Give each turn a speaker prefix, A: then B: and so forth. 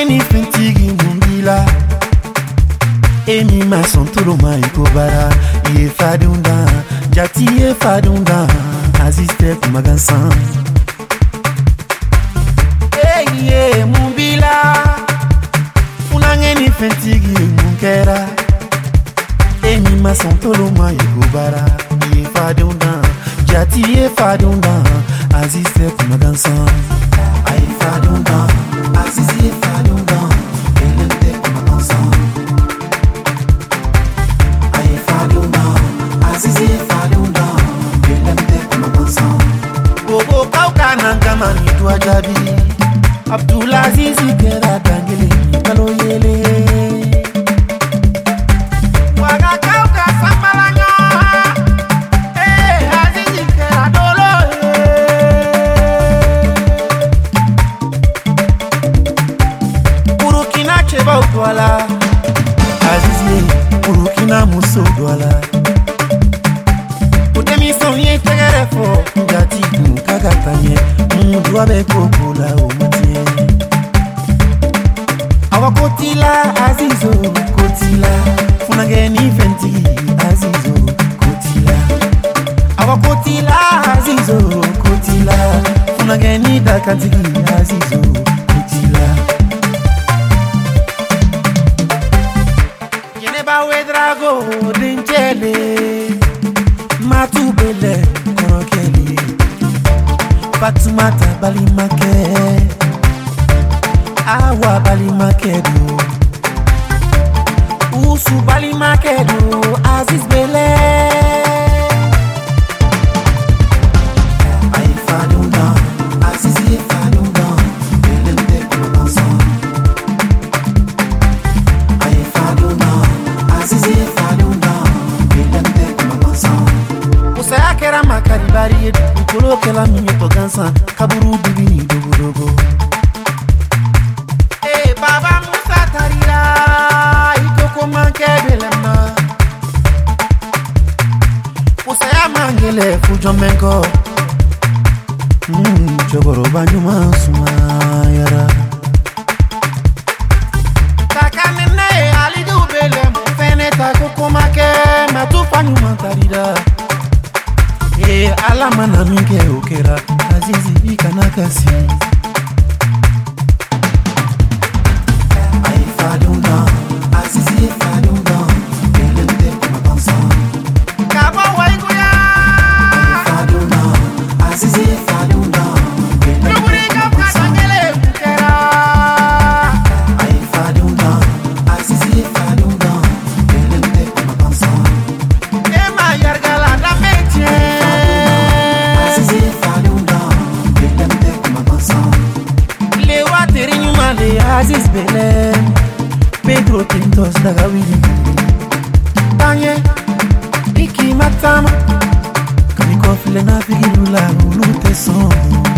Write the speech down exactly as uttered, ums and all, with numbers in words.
A: Funangeni fentigi mumbila Emi masantolo ma ikobara Ye fadunda Jati ye fadunda Aziste kumagansan Hey ye mumbila Funangeni fentigi munkera Emi masantolo ma ikobara Ye fadunda Jati ye fadunda Aziste kumagansan Ay fadunda Azizi fadunda Elente kumagansan Ay fadunda Azizi fadunda Elente kumagansan Bobo kauka nangama ni tuajabi Abdullah Azizi kera tangele Kalo yele Waga kauka sambalanya Eh Azizi kera dolo Burukina cheba utwala Azizi Burukina muso utwala Utemi sonye tegerefo Njati kukagatanye Mundu abe kokola umatie Awa kotila Azizo kotila Funangeni fenti Azizo kotila Awa kotila Azizo kotila Funangeni dakantigi Azizo kotila Yeneba wedrago dinchele Matubele korokeli Fatumata balimake Awa balimakedo Usu balimakedo Aziz Bele Ay fadunda Azizi fadunda Elente kumagansan Ay fadunda Azizi fadunda Elente kumagansan Musaya kera makaribari yedu Ukolo kela minyo togansan Kaburu dubini dogo dogo Eh baba Musa tarira Itoko manke belema Musaya mangele fujo menko Mmm Choboro banyuma sumayara Takanene alidu belemu Fene takoko make Matufa nyuma tarira Eh alama na minke okera Azizi ikanakasi Ay fadunda Azizi fadunda Elente kumagansan Kaba waikuya Ay fadunda Azizi fadunda Elente kumagansan Ay fadunda Azizi fadunda Elente kumagansan Ema yargala da meche Azizi fadunda Elente kumagansan Lewa terinyuma le Aziz Bele Pedro Pintos daga wili Tanye Iki matama Kamiko file na figilula Ulute son